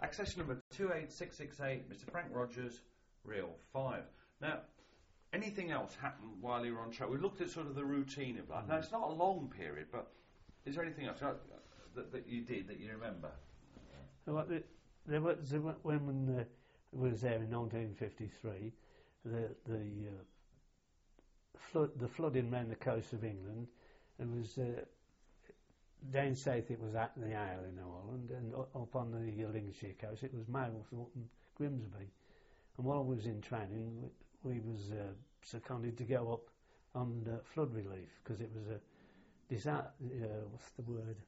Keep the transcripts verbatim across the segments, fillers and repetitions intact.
Accession number two eight six six eight, Mister Frank Rogers, reel five. Now, anything else happened while you were on track? We looked at sort of the routine of life. Mm. Now, it's not a long period, but is there anything else uh, that, that you did that you remember? Well, the, there was, when uh, we was there in nineteen fifty-three, the the uh, flood, the flooding around the coast of England, it was uh, down south it was at the Isle in New Ireland, and up on the Lincolnshire coast it was Mablethorpe and Grimsby. And while I was in training, we, we was uh, seconded to go up on uh, flood relief, because it was a disa- uh, what's the word?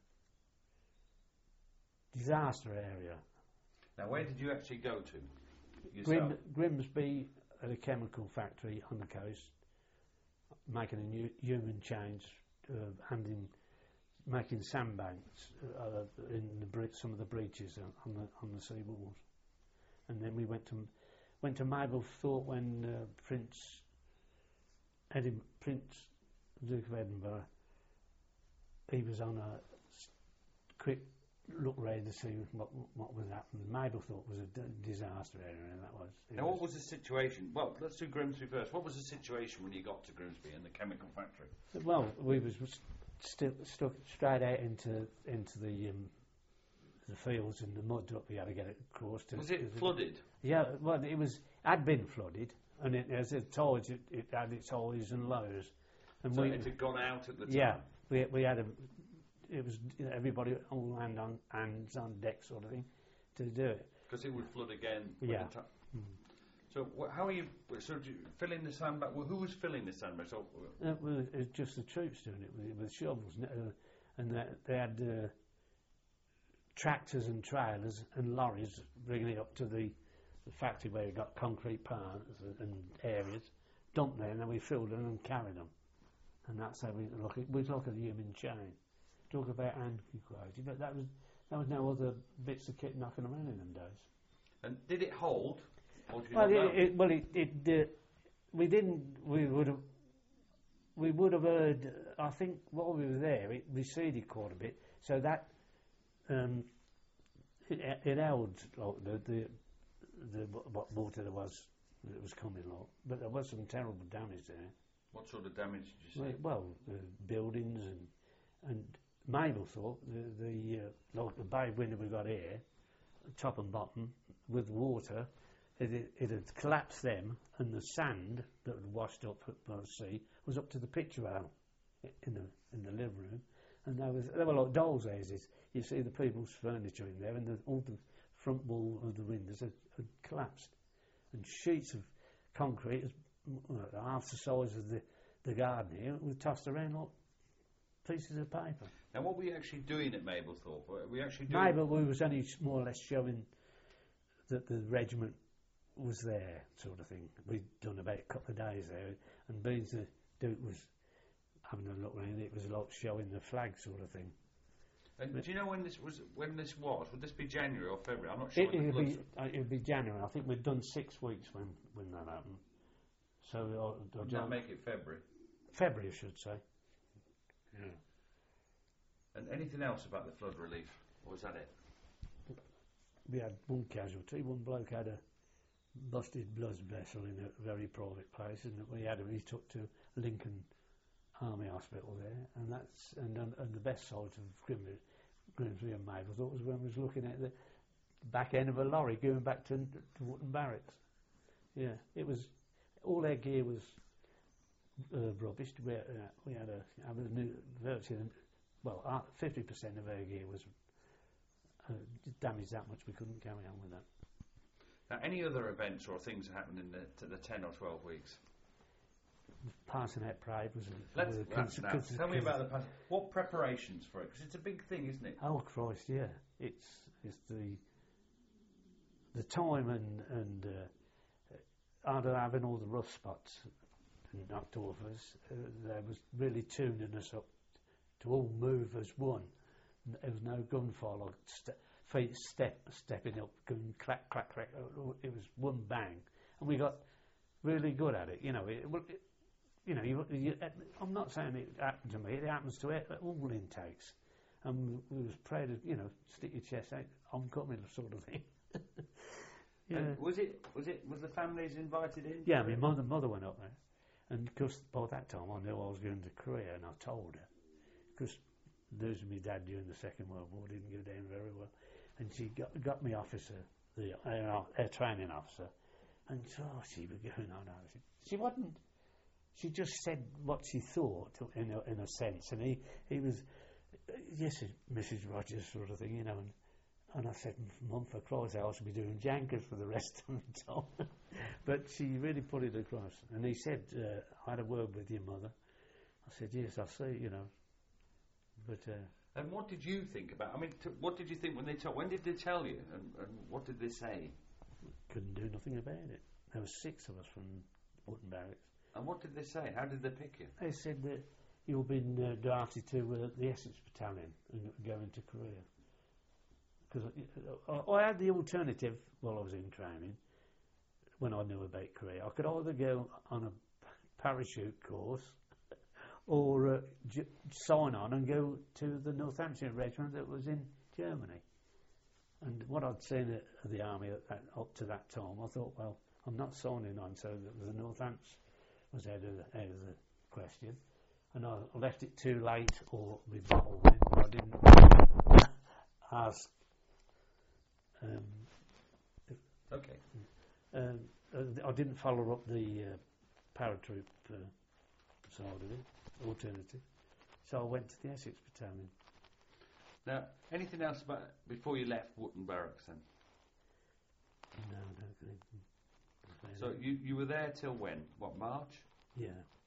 disaster area. Now, where did you actually go to yourself? Grim, Grimsby, at a chemical factory on the coast, making a new human change, uh, handing, making sandbanks uh, in the bre- some of the breaches on, on the on the sea walls. And then we went to went to Mablethorpe when uh, Prince Edim- Prince Duke of Edinburgh, he was on a quick look round to see what what was happening. Mablethorpe was a d- disaster area, and that was. Now, was what was the situation? Well, let's do Grimsby first. What was the situation when you got to Grimsby in the chemical factory? Well, we was still stuck straight out into into the um, the fields and the mud up. We had to get it across. To, was it flooded? It, yeah, well, it was had been flooded, and it, as it tides, it, it had its highs and lows. And so we, it had gone out at the time. Yeah, we we had a. It was, you know, everybody all hand on hands on deck sort of thing to do it. Because it would flood again. Yeah. Mm. So wh- how are you? So do you filling the sandbag? Well, who was filling the sandbag? So uh, well, it was just the troops doing it with, with shovels, uh, and they, they had uh, tractors and trailers and lorries bringing it up to the, the factory where we got concrete parts and areas, dumped there, and then we filled them and carried them, and that's how we look. At, we look at the human chain. Talk about antiquity, but that was there was no other bits of kit knocking around in them days. And did it hold? Or did you well, not know? it, it, well, it, it uh, we didn't. We would have. We would have heard. I think while we were there, it receded quite a bit, so that um, it, it held like the, the the what water there was that was coming like, but there was some terrible damage there. What sort of damage did you see? Well, uh, buildings and and. Mablethorpe, the, the uh, like the bay window we got here, top and bottom, with water, it, it, it had collapsed them, and the sand that had washed up by the sea was up to the picture rail in the in the living room, and there was they were like dolls' houses. You see the people's furniture in there, and the, all the front wall of the windows had, had collapsed, and sheets of concrete, well, half the size of the the garden here, were tossed around like pieces of paper. Now, what were you actually doing at Mablethorpe? Were we actually doing? Maybe we was only more or less showing that the regiment was there, sort of thing. We'd done about a couple of days there, and being the Duke was having a look around, it was like showing the flag, sort of thing. And but do you know when this was? When this was? Would this be January or February? I'm not sure. It would be. Uh, it would be January. I think we'd done six weeks when when that happened. So uh, would that make it February? February, I should say. Yeah. And anything else about the flood relief, or was that it? We had one casualty. One bloke had a busted blood vessel in a very private place, and we had him. He took to Lincoln Army Hospital there, and that's and and, and the best side of Grimsby, Grimsby and Mablethorpe was when we was looking at the back end of a lorry going back to, to Wootton Barracks. Yeah, it was all their gear was. Uh, rubbish. We, uh, we had a, I was new, virtually, well, uh, fifty percent of our gear was uh, damaged that much we couldn't carry on with that. Now, any other events or things that happened in the, to the ten or twelve weeks? Passing out Parade was. Let's uh, cons- now, cons- tell me about the pass. What preparations for it? Because it's a big thing, isn't it? Oh Christ, yeah! It's it's the the time and and uh, after having all the rough spots knocked off us, uh, they was really tuning us up to all move as one. There was no gunfire, like st- feet step stepping up, going crack, crack, crack. It was one bang, and we got really good at it. You know, it, it, you know. You, you, I'm not saying it happened to me. It happens to it, all intakes, and we was proud to, you know, stick your chest out, I'm coming, sort of thing. yeah. And was it? Was it? Was the families invited in? Yeah, my mother, mother went up there, and because by that time I knew I was going to Korea, and I told her, because losing my dad during the Second World War didn't go down very well, and she got got me officer, the air, air training officer, and so oh, she was going on. She wasn't. She just said what she thought in a, in a sense, and he he was, yes, Missus Rogers sort of thing, you know. And, And I said, Mum, for Christ's sake, I should be doing jankers for the rest of the time. But she really put it across. And he said, uh, I had a word with your mother. I said, yes, I see, you know. But uh, and what did you think about? I mean, t- what did you think when they told? When did they tell you? And, and what did they say? Couldn't do nothing about it. There were six of us from Wootton Barracks. And what did they say? How did they pick you? They said that you've been uh, drafted to uh, the Essex Battalion and go into Korea. Because I, I had the alternative while I was in training, when I knew about Korea. I could either go on a parachute course or uh, j- sign on and go to the Northampton regiment that was in Germany. And what I'd seen at the army at that, up to that time, I thought, well, I'm not signing on, so that the Northants was out of the, out of the question. And I left it too late, or with bottle went, I didn't ask. Um, Okay. um, uh, I didn't follow up the uh, paratroop uh, side of it, alternative. So I went to the Essex Battalion. Now, anything else about before you left Wootton Barracks then? No, I don't think. So you, you were there till when? What, March? Yeah.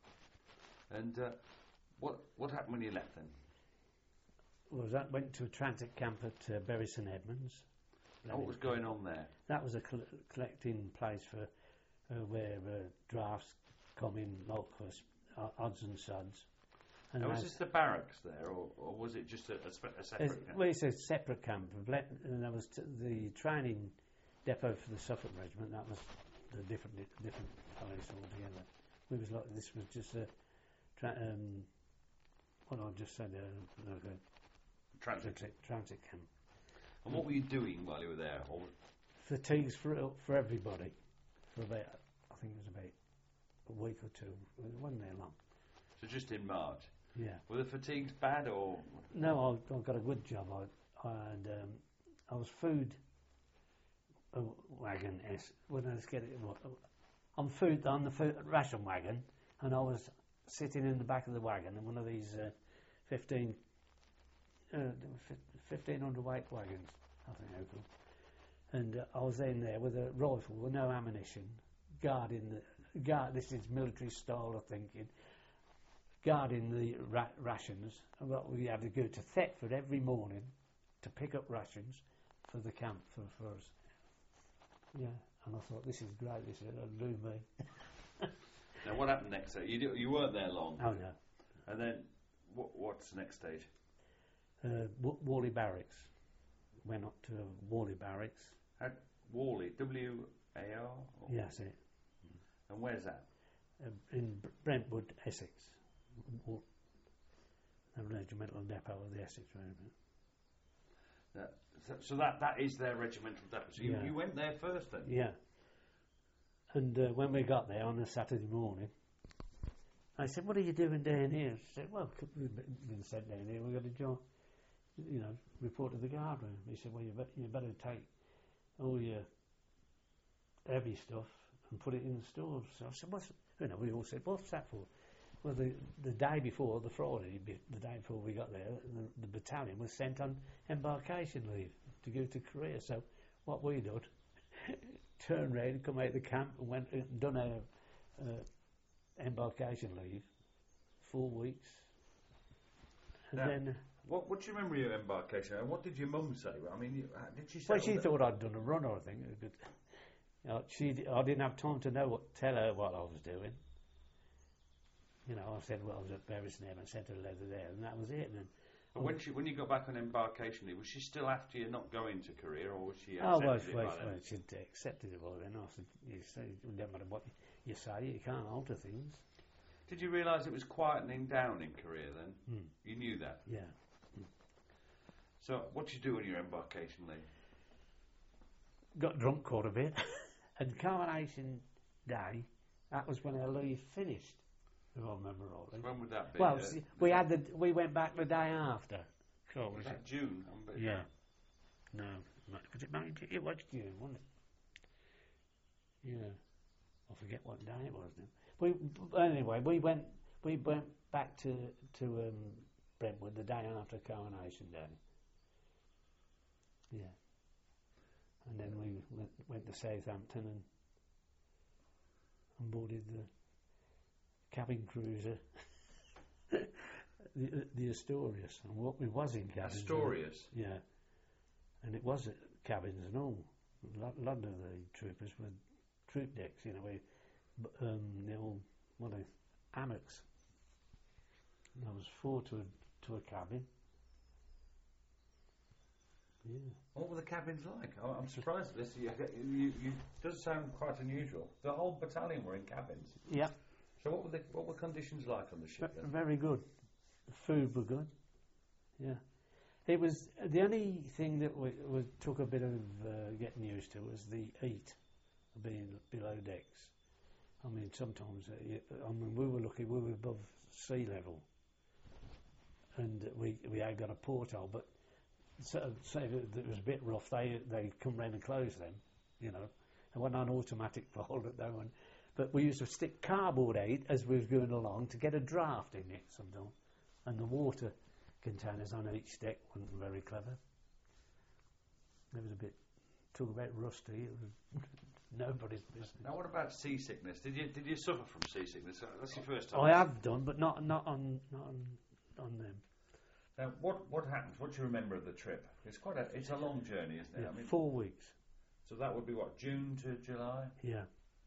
And uh, what what happened when you left then? Well, that went to a transit camp at uh, Bury St Edmunds. And what was going on there? That was a col- collecting place for uh, where uh, drafts come in, like for uh, odds and sods. And now, was this the barracks there, or, or was it just a, a, spe- a separate camp? Well, it's a separate camp. And there was t- the training depot for the Suffolk Regiment. That was the different different place altogether. We was like this was just a tra- um, what I just said, uh, like a transit. transit, transit camp. And what were you doing while you were there? Or fatigues for for everybody for about, I think it was about a week or two. It wasn't there long. So just in March. Yeah. Were the fatigues bad or? No, I, I got a good job. I, I had um, I was food uh, wagon. Yes, when I was getting on food on the food ration wagon, and I was sitting in the back of the wagon in one of these uh, fifteen. Uh, fifteen hundred weight wagons, I think they're called. And uh, I was in there with a rifle with no ammunition, guarding the guard. This is military style of thinking. Guarding the ra- rations. And what we had to go to Thetford every morning to pick up rations for the camp for, for us. Yeah, and I thought, this is great. This will do me. Now, what happened next? You do, you weren't there long. Oh no. And then, what, what's the next stage? Uh, w- Whalley Barracks. Went up to Whalley Barracks. At Whalley, W A R? Yeah, that's it. And where's that? Uh, in Br- Brentwood, Essex. W- the regimental depot of the Essex Regiment. That, so, so that, that is their regimental depot. So you, Yeah. you went there first then? Yeah. And uh, when we got there on a Saturday morning, I said, what are you doing down here? She said, well, we've been sent down here, we've got to join, you know, report to the guard room. He said, well, you, be- you better take all your heavy stuff and put it in the stores. So I said, what's, you know, we all said, what's that for? Well, the, the day before, the Friday, the day before we got there, the, the battalion was sent on embarkation leave to go to Korea. So what we did, turned round, come out of the camp and went and done our uh, embarkation leave, four weeks. And Now, then... What, what do you remember of your embarkation? And what did your mum say? I mean, you, uh, did she say... Well, she thought I'd done a run or thing. But, you know, she, I didn't have time to know what, tell her what I was doing. You know, I said, well, I was at Bury St Edmunds, sent her a letter there, and that was it. And then, But when she, when you got back on embarkation leave, was she still after you not going to Korea, or was she oh, accepted well, it well, by then? well, she'd accepted it by then. I said, you say, it doesn't matter what you say, you can't alter things. Did you realise it was quietening down in Korea then? Mm. You knew that? Yeah. So what do you do on your embarkation leave? Got drunk quite a bit. And coronation day, that was when our leave finished, if I remember rightly. When would that be? Well, Uh, see, we had the we went back the day after. Sure, was was that it? June? I'm a bit- Yeah. No, was it May? It was June, wasn't it? Yeah. I forget what day it was now. We anyway, we went we went back to to um, Brentwood the day after coronation day. Yeah. And then we went, went to Southampton and, and boarded the cabin cruiser, the, the Astorius. And what we was in cabins. Astorius? Yeah. And it was cabins and all. A lot, lot of the troopers were troop decks, you know, we, um, the old, what are they, hammocks. And there was four to a, to a cabin. Yeah. What were the cabins like? Oh, I'm surprised at this. You, you, you does sound quite unusual. The whole battalion were in cabins. Yeah. So what were the what were conditions like on the ship then? Very good. The food were good. Yeah. It was the only thing that we, we took a bit of uh, getting used to was the heat of being below decks. I mean, sometimes uh, you, I mean we were lucky we were above sea level, and we we had got a porthole, but so, so if it was a bit rough, they they come round and close them, you know. It wasn't an automatic fold at that one, but we used to stick cardboard out as we was going along to get a draft in it sometimes, and the water containers on each deck weren't very clever. It was a bit, talk about rusty. It was nobody's business. Now, what about seasickness? Did you did you suffer from seasickness? That's your first time. I have done, but not not on not on, on them. Now, what what happens? What do you remember of the trip? It's quite a it's a long journey, isn't it? Yeah, I mean, four weeks. so that would be what, June to July? Yeah.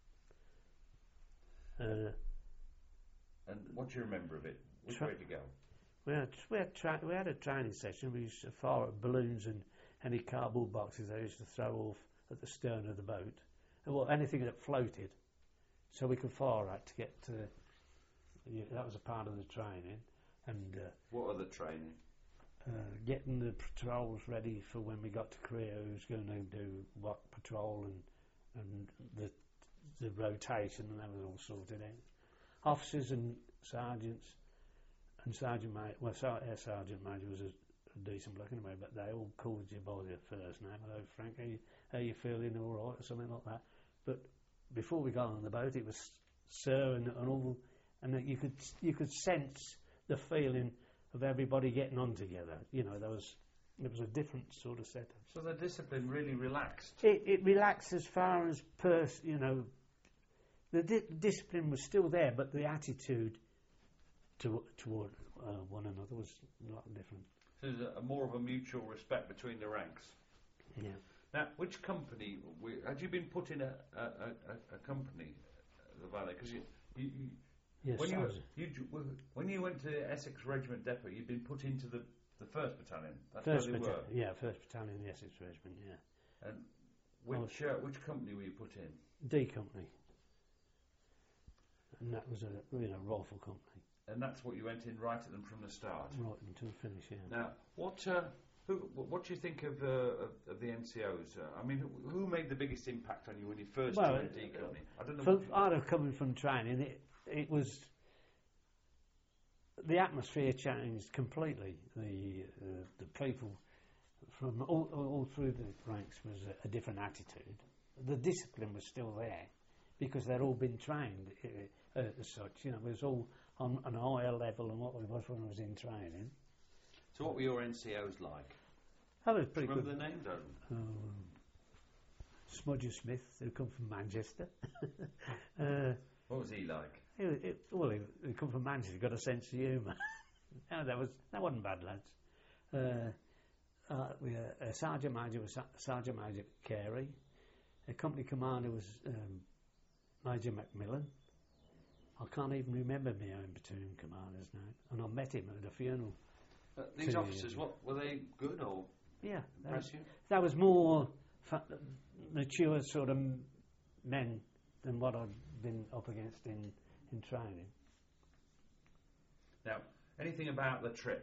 Uh, And what do you remember of it? Which Tra- way to go? we had we had, tra- we had a training session. We used to fire at balloons and any cardboard boxes they used to throw off at the stern of the boat. Well, anything that floated, so we could fire at to get to. Yeah, that was a part of the training, and uh, What other training? uh, getting the patrols ready for when we got to Korea. Who's going to do what patrol and and the the rotation, and that was all sorted out. Officers and sergeants and sergeant major. Well, Sar- uh, sergeant major was a, a decent bloke anyway, but they all called you by your first name. Hello, Frank. How you, how you feeling? All right, or something like that. But before we got on the boat, it was sir and, and all, and that you could you could sense the feeling of everybody getting on together. You know, there was it was a different sort of setup. So the discipline really relaxed. It, it relaxed as far as pers- you know. The di- discipline was still there, but the attitude to, toward uh, one another was a lot different. So there's a, a more of a mutual respect between the ranks. Yeah. Now, which company we, had you been put in a a, a, a company, uh, the Valley? Because you, you, you Yes. when you, I were, was- you ju- when you went to Essex Regiment Depot, you'd been put into the, the first battalion. That's first where they battalion. were. Yeah, first battalion, the Essex Regiment. Yeah. And which uh, which company were you put in? D Company. And that was a you know rifle company, And that's what you went in right at them from the start. right until finish. Yeah. Now, what uh, who what do you think of, uh, of, of the N C Os? Uh, I mean, who, who made the biggest impact on you when you first Well, joined D Company? I don't know. From, what you- out of coming from training, it it was the atmosphere changed completely. The uh, the people from all, all, all through the ranks was a, a different attitude. The discipline was still there because they'd all been trained uh, uh, as such. You know, it was all on an higher level than what it was when I was in training. So, what were your N C Os like? That was pretty Remember good. the names? Owen? Um, Smudger Smith, who come from Manchester. uh, What was he like? It, it, well, he, he come from Manchester. He got a sense of humour. no, that was that wasn't bad, lads. Uh, uh, we, uh, a sergeant major was Sa- Sergeant Major Carey. A company commander was um, Major Macmillan. I can't even remember my own platoon commander's name, and I met him at a funeral. Uh, these Two officers, years. what were they good or Yeah, that was, impress you? that was more fa- mature sort of m- men than what I'd been up against in, in training. Now, anything about the trip?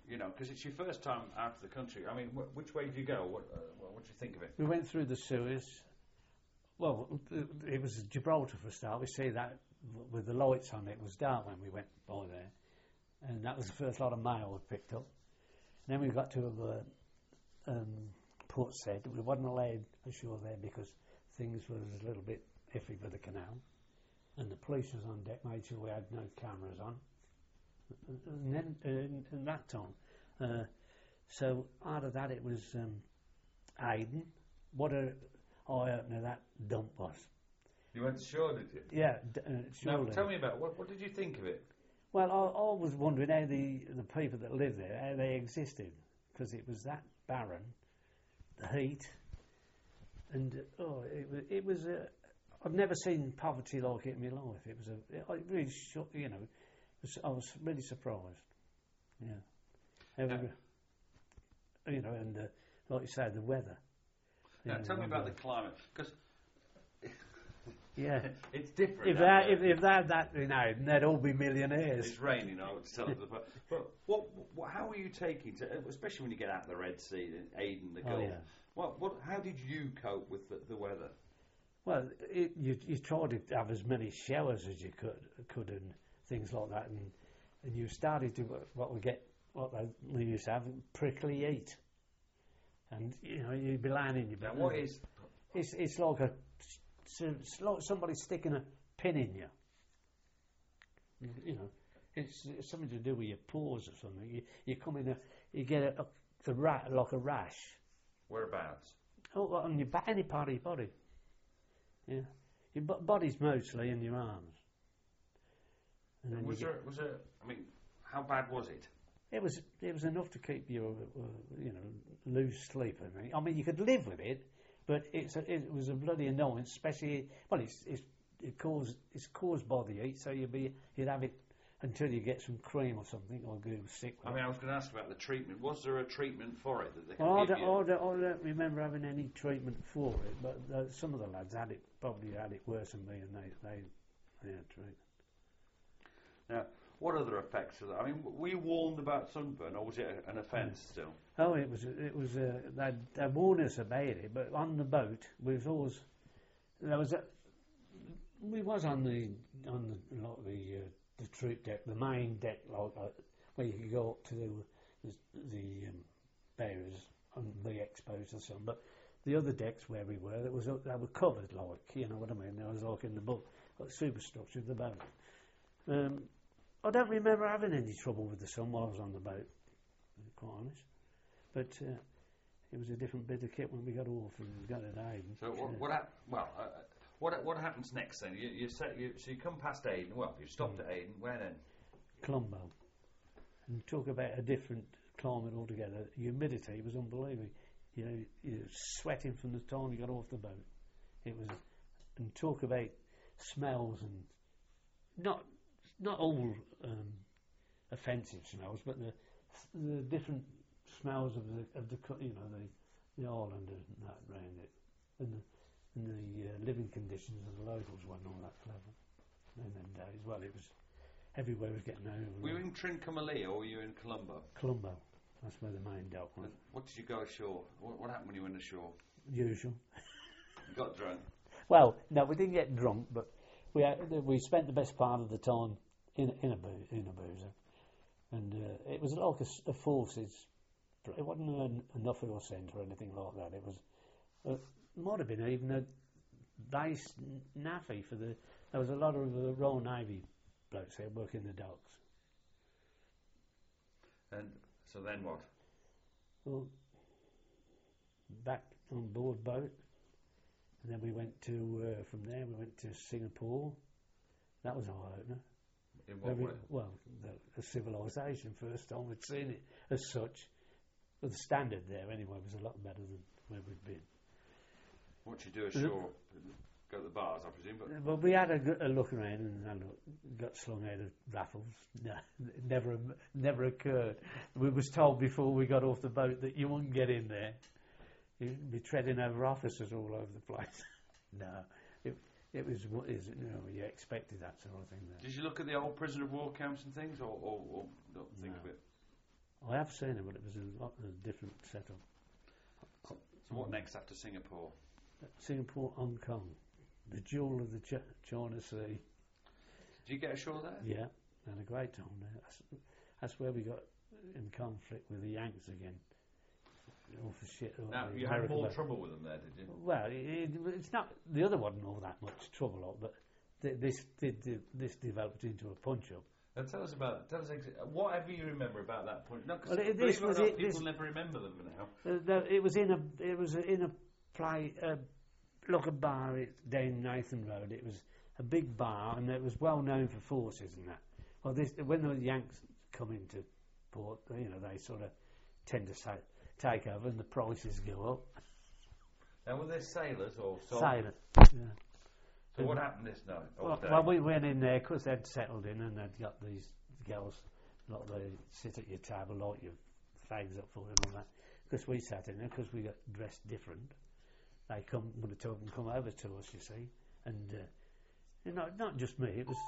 you know, because it's your first time out of the country. I mean, wh- which way did you go? What, uh, what did you think of it? We went through the Suez. Well, it was Gibraltar for a start. We see that with the lights on. It was dark when we went by there, and that was the first lot of mail we picked up. And then we got to uh, um, Port Said. We wasn't allowed ashore there because things was a little bit iffy for the canal, and the police was on deck, made sure we had no cameras on. And then uh, in that time, uh, so out of that it was um, Aden. What a eye opener that dump was. You went ashore, did you? Yeah, d- uh, Now, surely. tell me about it. What, what did you think of it? Well, I, I was wondering how the the people that lived there, how they existed, because it was that barren, the heat, and uh, oh, it was it was. Uh, I've never seen poverty like it in my life. It was a, it really shocked, you know. It was, I was really surprised. Yeah. Every, Yeah. You know, and uh, like you say, the weather. Now, You know, tell me about uh, the climate, because Yeah. it's different. If out they, there. if, if they had that, you know, they'd all be millionaires. It's raining, I would tell them. But, but what, what, how are you taking, to, especially when you get out of the Red Sea, the Aden, the Oh, Gulf? yeah. What, what, how did you cope with the, the weather? Well, it, you you tried to have as many showers as you could, could and things like that, and and you started to what we get, what they, we used to have, prickly heat, and you know you'd be lying in your Now, bed. what is... It's it's like a it's like somebody sticking a pin in you. You, you know, it's, it's something to do with your pores or something. You you come in a you get a, a, a ra- like a rash. Whereabouts? Oh, on your ba- any part of your body. Yeah, your b- body's mostly in your arms. And then Was you there, was there, I mean, how bad was it? get, it was it was enough to keep you, uh, you know, lose sleep. I mean, I mean, you could live with it, but it's a, it was a bloody annoyance. Especially, well, it's it's it caused it's caused by the heat, so you'd be you'd have it until you get some cream or something, or go sick. With I mean, it. I was going to ask about the treatment. Was there a treatment for it that they could Well, I give don't, you? I, don't, I don't remember having any treatment for it, but uh, some of the lads had it, probably had it worse than me, and they they, they had treatment. Now, what other effects of that? I mean, were you warned about sunburn, or was it a, an offence still? Oh, it was it was uh, they they warned us about it, but on the boat we was always there was a we was on the on the like the uh, the troop deck, the main deck, like uh, where you could go up to the the, the um, barriers and be exposed to the sun. But the other decks where we were, that was they were covered, like you know what I mean. There was like in the book, like superstructure of the boat. Um, I don't remember having any trouble with the sun while I was on the boat, to be quite honest. But uh, it was a different bit of kit when we got off and got to Aden. So what? what hap- well, uh, what what happens next then? You you, set, you so you come past Aden. Well, you stopped Mm. at Aden. Where then? Colombo. And talk about a different climate altogether. Humidity was unbelievable. You know, you're sweating from the time you got off the boat. It was, and talk about smells and not not all um, offensive smells, but the the different smells of the of the co- you know the the island and that round it, and the and the uh, living conditions of the locals weren't all that clever in them days. Well, it was everywhere was getting over. Were you in Trincomalee or were you in Colombo? Colombo, that's where the main dock was. And what did you go ashore? What, what happened when you went ashore? Usual. You got drunk. Well, no, we didn't get drunk, but we had, we spent the best part of the time in in a boo- in a boozer, and uh, it was like a, s- a forces. It wasn't an, an offshore centre or anything like that. It was uh, might have been even a base n- naffy for the. There was a lot of the Royal Navy blokes there working the docks. And so then what? Well, back on board boat, and then we went to uh, from there we went to Singapore. That was an eye opener. In what Very- way? well, the, the civilization, first time we'd seen it as such. But the standard there, anyway, was a lot better than where we'd been. What did you do ashore? Go to the bars, I presume. But Well, we had a, g- a look around and I look, got slung out of Raffles. No, it never, never occurred. We was told before we got off the boat that you wouldn't get in there. You'd be treading over officers all over the place. No, it, it was what is you know you expected that sort of thing there. did you look at the old prisoner of war camps and things, or, or, or not think No. of it? I have seen it, but it was a lot a different setup. So what next after Singapore? Singapore, Hong Kong, the jewel of the Ch- China Sea. Did you get ashore there? Yeah, had a great time there. That's, that's where we got in conflict with the Yanks again. All for shit. Now, you had more trouble with them there, did you? Well, it, it, it's not. The other wasn't all that much trouble, but th- this did this developed into a punch-up. Now tell us about tell us ex- whatever you remember about that point. No, because well, it, this was it, people this, never remember them now. Uh, the, it was in a it was in a play uh, look a bar it, down Nathan Road. It was a big bar, and it was well known for forces and that. Well, this when the Yanks come into port, you know, they sort of tend to say, take over, and the prices go up. Now, were there sailors or soldiers? Sailors. Yeah. So what happened this night? Well, well, we went in there because they'd settled in and they'd got these girls, like they sit at your table, light your fags up for you and all that. Because we sat in there, because we got dressed different. They come, would have told them come over to us, you see, and uh, you know, not just me. It was,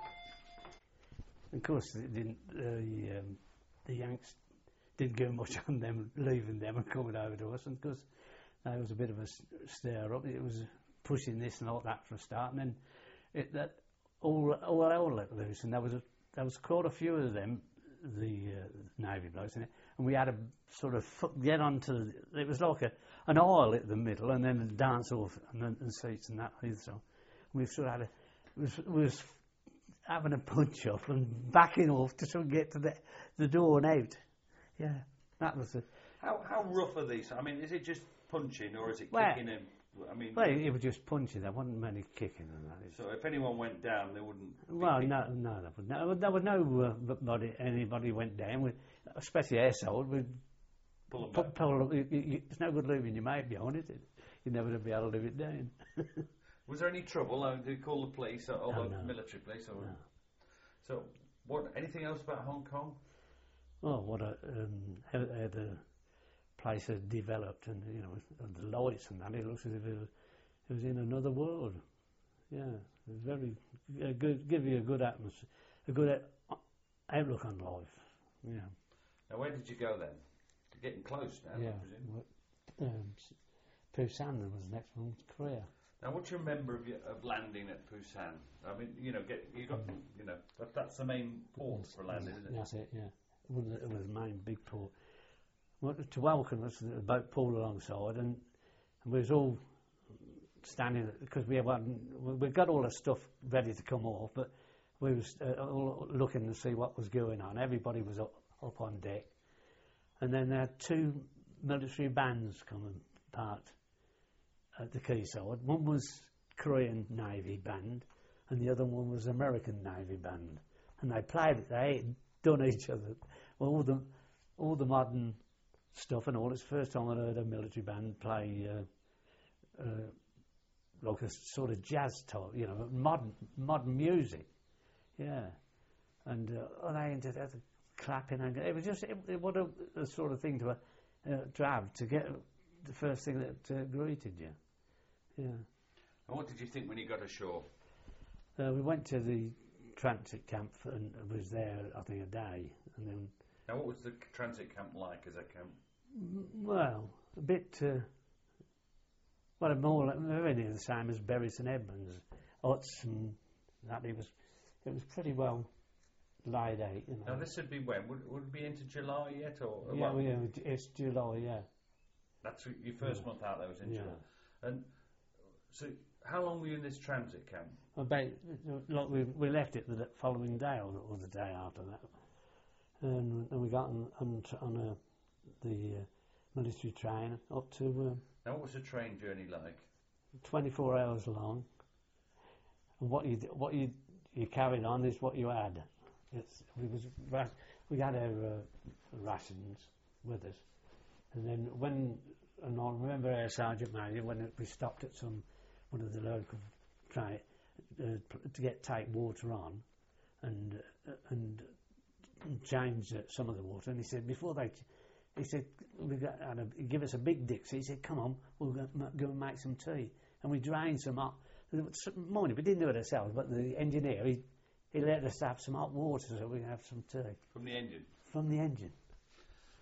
of course, it didn't. Uh, um, the Yanks didn't go much on them leaving them and coming over to us, and because there was a bit of a stir up. It was pushing this and all that for a start, and then it, that all all hell let loose, and there was a, there was quite a few of them, the uh, Navy blokes in it, and we had to sort of get onto. The, it was like a an aisle at the middle, and then a dance off and then and seats and that. So we sort of had a was was having a punch up and backing off to sort of get to the the door and out. Yeah, that was it. How how rough are these? I mean, is it just punching or is it well, kicking him? I mean, well, it was just punching. There wasn't many kicking and that. So if anyone went down, they wouldn't. Well, no, no, there was no, there was no uh, body, anybody went down. We, especially airsold, we'd pull them pu- back. pull, you, you, it's no good leaving your mate behind it. You're never going to be able to leave it down. Was there any trouble? Uh, did you call the police or, or no, the no. military police? Or No. So, what? Anything else about Hong Kong? Oh, what a um, how, how the place had developed, and you know, and the lights and that. It looks as if it was, it was in another world. Yeah, it was very uh, good. Give you a good atmosphere, a good uh, outlook on life. Yeah. Now, where did you go then? You're getting close now, Yeah. I presume. Um, Busan was the next one. Korea. Now, what do you remember of, your, of landing at Busan? I mean, you know, get you got, you know, that, that's the main port for landing, isn't it? That's it. Yeah, it was, it was the main big port. Well, to welcome us, the boat pulled alongside, and, and we was all standing because we had we got all the stuff ready to come off, but we was uh, all looking to see what was going on. Everybody was up, up on deck, and then there had two military bands coming parked at the quayside. One was Korean Navy band, and the other one was American Navy band, and they played it. They had done each other all the all the modern stuff and all. It's the first time I'd heard a military band play uh, uh, like a sort of jazz type, you know, modern modern music. Yeah, and uh, they ended up clapping, and it was just it, it what a, a sort of thing to uh, to have to get the first thing that uh, greeted you. Yeah. And what did you think when you got ashore? Uh, we went to the transit camp and was there, I think, a day, and then. Now, what was the transit camp like as a camp? Well, a bit. Uh, well, more like, very near the same as Bury St Edmunds, huts and that. It was, it was pretty well laid out. You know. Now, this would be when? Would, would it be into July yet, or? Yeah, well, well, yeah, it's July. Yeah. That's your first Yeah. month out there was in Yeah. July. And so, how long were you in this transit camp? About like we we left it the following day or, or the day after that, and, and we got on on, on a, the uh, military train up to uh, Now, what was the train journey like? twenty-four hours long. And what you what you you carried on is what you had. It's we was we had our uh, rations with us, and then when and I remember our sergeant major when we stopped at some one of the local train uh, to get take water on, and uh, and change uh, some of the water, and he said before they. He said, we got, uh, give us a big Dixie. He said, come on, we'll go, go and make some tea. And we drained some hot, some morning, we didn't do it ourselves, but the engineer, he, he let us have some hot water so we could have some tea. From the engine? From the engine.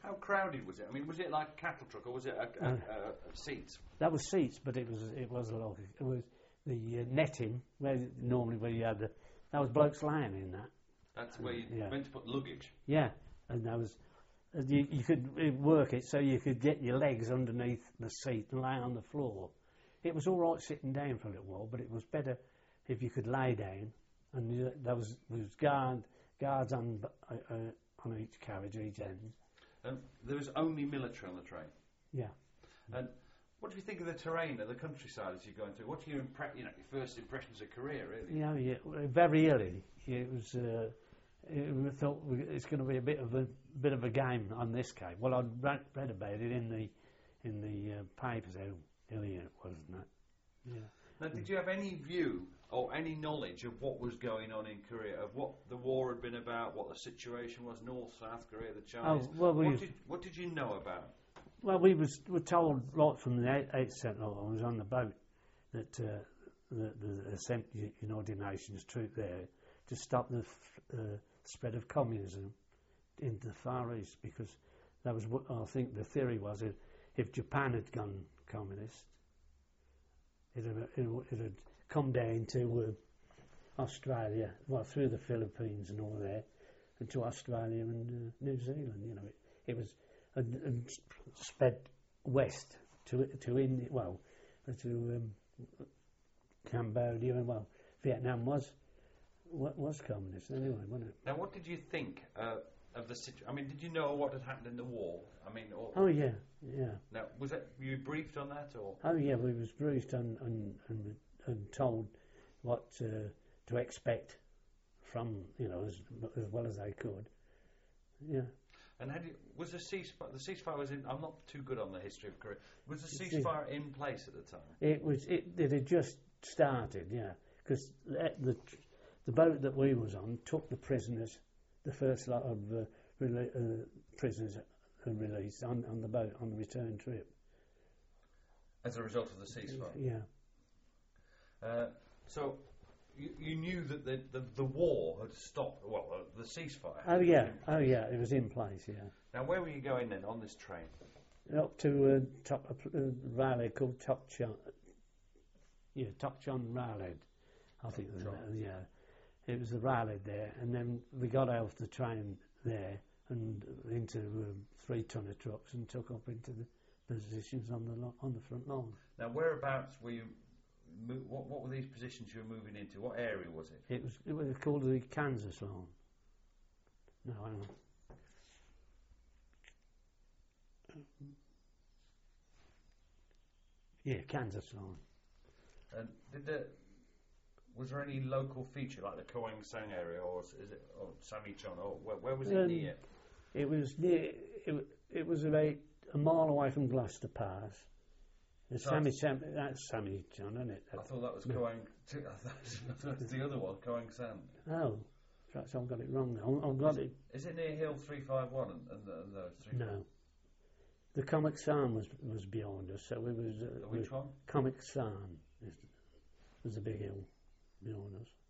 How crowded was it? I mean, was it like a cattle truck, or was it a, a, Uh, a, a seats? That was seats, but it was it was like it was the uh, netting where normally where you had the that was blokes lying in that. That's where you Yeah. meant to put luggage. Yeah, and that was and you, you could uh, work it so you could get your legs underneath the seat and lay on the floor. It was all right sitting down for a little while, but it was better if you could lay down. And you, there was there was guard guards on uh, uh, on each carriage, each end. And there was only military on the train. Yeah. And what do you think of the terrain of the countryside as you're going through? What's your impre- you know, your first impressions of Korea, really? Yeah, yeah. Very early, it was. Uh, it, we thought we- it's going to be a bit of a bit of a game on this cave. Well, I'd read, read about it in the in the uh, papers how early it was, and that. Yeah. Now, did you have any view or any knowledge of what was going on in Korea, of what the war had been about, what the situation was, North, South Korea, the Chinese? Oh, well, we what, was- did, what did you know about? Well, we was were told right from the eight- eighth century. I was on the boat that uh, the, the, the Cent- United Nations troop there to stop the f- uh, spread of communism into the Far East, because that was what I think the theory was. If, if Japan had gone communist, it had, it, it had come down to uh, Australia, well, through the Philippines and all that, and to Australia and uh, New Zealand. You know, it, it was and, and spread west to to India, well, to um, Cambodia, and well, Vietnam was wa- was communist anyway, wasn't it? Now, what did you think uh, of the situation? I mean, did you know what had happened in the war? I mean, or, Oh yeah, yeah. now, was it, were you briefed on that, or? Oh yeah, we was briefed and and, and, and told what uh, to expect from, you know, as as well as they could. Yeah. And had you, was the ceasefire? The ceasefire was in. I'm not too good on the history of Korea. Was the It's- ceasefire in place at the time? It was. It, it had just started, yeah. Because the, the the boat that we was on took the prisoners, the first lot of uh, rela- uh, prisoners uh, released on, on the boat on the return trip. As a result of the ceasefire. Yeah. Uh, so you, you knew that the, the the war had stopped. Well, uh, the ceasefire. Oh yeah. Oh yeah. It was in place. Yeah. Now, where were you going then on this train? Up to uh, top a pl- uh, railway called Tokchon. Yeah, Tokchon Railhead. I think. it was, Tokchon. uh, yeah. It was the railhead there, and then we got out of the train there and into um, three tonner trucks and took up into the positions on the lo- on the front line. Now, whereabouts were you? Mo- what, what were these positions you were moving into? What area was it? It was it was called the Kansas line. No, hang on. Yeah, Kansas line. And did the was there any local feature like the Koang Sang area, or is it or Samichon, or where, where was it Um, near? It was near. It, wa- it was about a mile away from Gloucester Pass. The So Sammy, it's- Sam, that's Sammy John, isn't it? I thought that was No. Koang. I thought it was the other one, Koang San. Oh, perhaps I've got it wrong. now. I've got it. Is it near Hill three five one and, and, the, and those three? No. The Comic San was was beyond us, so we was. Uh, Which we- one? Comic San is, was a big hill beyond us.